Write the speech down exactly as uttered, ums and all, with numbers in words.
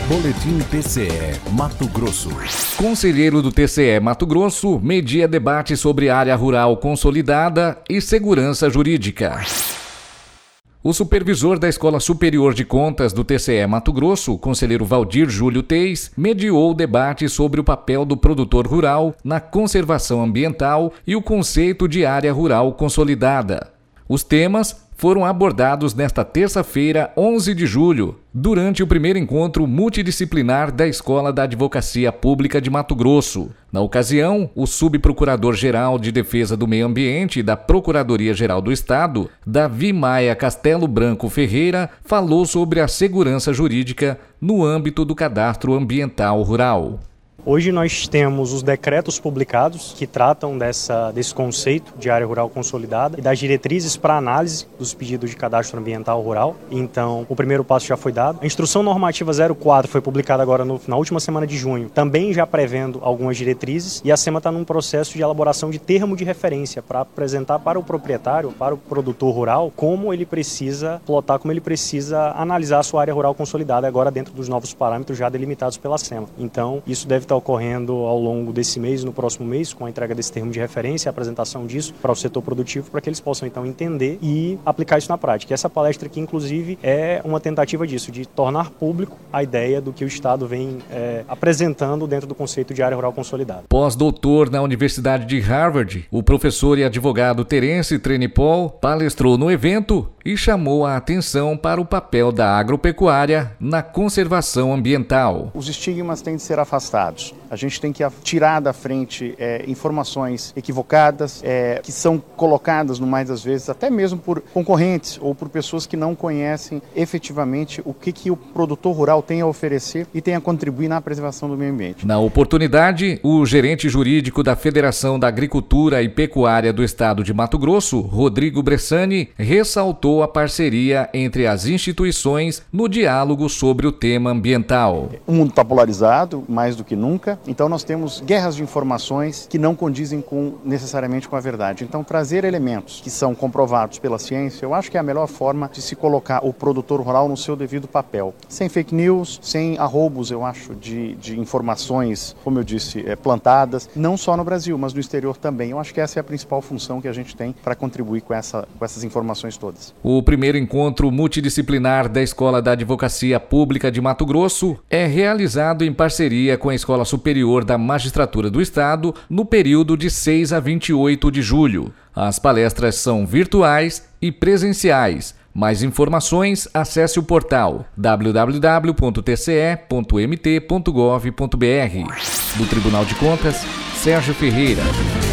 Boletim T C E Mato Grosso. Conselheiro do T C E Mato Grosso media debate sobre área rural consolidada e segurança jurídica. O supervisor da Escola Superior de Contas do T C E Mato Grosso, conselheiro Valdir Júlio Teis, mediou o debate sobre o papel do produtor rural na conservação ambiental e o conceito de área rural consolidada. Os temas foram abordados nesta terça-feira, onze de julho, durante o primeiro encontro multidisciplinar da Escola da Advocacia Pública de Mato Grosso. Na ocasião, o subprocurador-geral de Defesa do Meio Ambiente da Procuradoria-Geral do Estado, Davi Maia Castelo Branco Ferreira, falou sobre a segurança jurídica no âmbito do Cadastro Ambiental Rural. Hoje nós temos os decretos publicados que tratam dessa, desse conceito de área rural consolidada e das diretrizes para análise dos pedidos de cadastro ambiental rural. Então, o primeiro passo já foi dado. A Instrução Normativa zero quatro foi publicada agora no, na última semana de junho, também já prevendo algumas diretrizes, e a SEMA está num processo de elaboração de termo de referência para apresentar para o proprietário, para o produtor rural, como ele precisa plotar, como ele precisa analisar a sua área rural consolidada agora dentro dos novos parâmetros já delimitados pela SEMA. Então, isso deve estar ocorrendo ao longo desse mês e no próximo mês, com a entrega desse termo de referência, a apresentação disso para o setor produtivo, para que eles possam então entender e aplicar isso na prática. E essa palestra aqui, inclusive, é uma tentativa disso, de tornar público a ideia do que o Estado vem é, apresentando dentro do conceito de área rural consolidada. Pós-doutor na Universidade de Harvard, o professor e advogado Terence Trenipol palestrou no evento e chamou a atenção para o papel da agropecuária na conservação ambiental. Os estigmas têm de ser afastados. A gente tem que tirar da frente é, informações equivocadas, é, que são colocadas, no mais das vezes, até mesmo por concorrentes ou por pessoas que não conhecem efetivamente o que, que o produtor rural tem a oferecer e tem a contribuir na preservação do meio ambiente. Na oportunidade, o gerente jurídico da Federação da Agricultura e Pecuária do Estado de Mato Grosso, Rodrigo Bressani, ressaltou a parceria entre as instituições no diálogo sobre o tema ambiental. O mundo está polarizado, mais do que nunca, então nós temos guerras de informações que não condizem com, necessariamente com a verdade. Então trazer elementos que são comprovados pela ciência, eu acho que é a melhor forma de se colocar o produtor rural no seu devido papel. Sem fake news, sem arroubos, eu acho, de, de informações, como eu disse, é, plantadas, não só no Brasil, mas no exterior também. Eu acho que essa é a principal função que a gente tem para contribuir com, essa, com essas informações todas. O primeiro encontro multidisciplinar da Escola da Advocacia Pública de Mato Grosso é realizado em parceria com a Escola Superior da Magistratura do Estado no período de seis a vinte e oito de julho. As palestras são virtuais e presenciais. Mais informações, acesse o portal w w w ponto t c e ponto m t ponto gov ponto b r. Do Tribunal de Contas, Sérgio Ferreira.